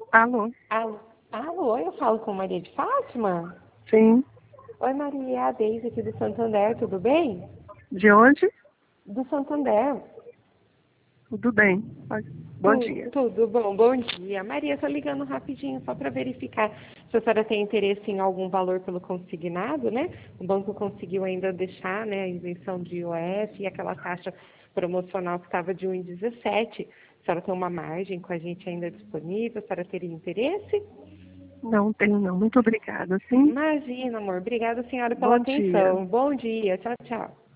Alô? Alô, alô, eu falo com Maria de Fátima? Sim. Oi, Maria, é a Deise aqui do Santander, tudo bem? De onde? Do Santander. Tudo bem. Bom dia. Tudo bom, bom dia. Maria, tô ligando rapidinho só para verificar se a senhora tem interesse em algum valor pelo consignado, né? O banco conseguiu ainda deixar, né, a isenção de IOF e aquela taxa promocional que estava de 1,17. A senhora tem uma margem com a gente ainda disponível, a senhora teria interesse? Não tenho não. Muito obrigada, sim? Imagina, amor. Obrigada, senhora, pela Bom dia. atenção. Bom dia. Tchau, tchau.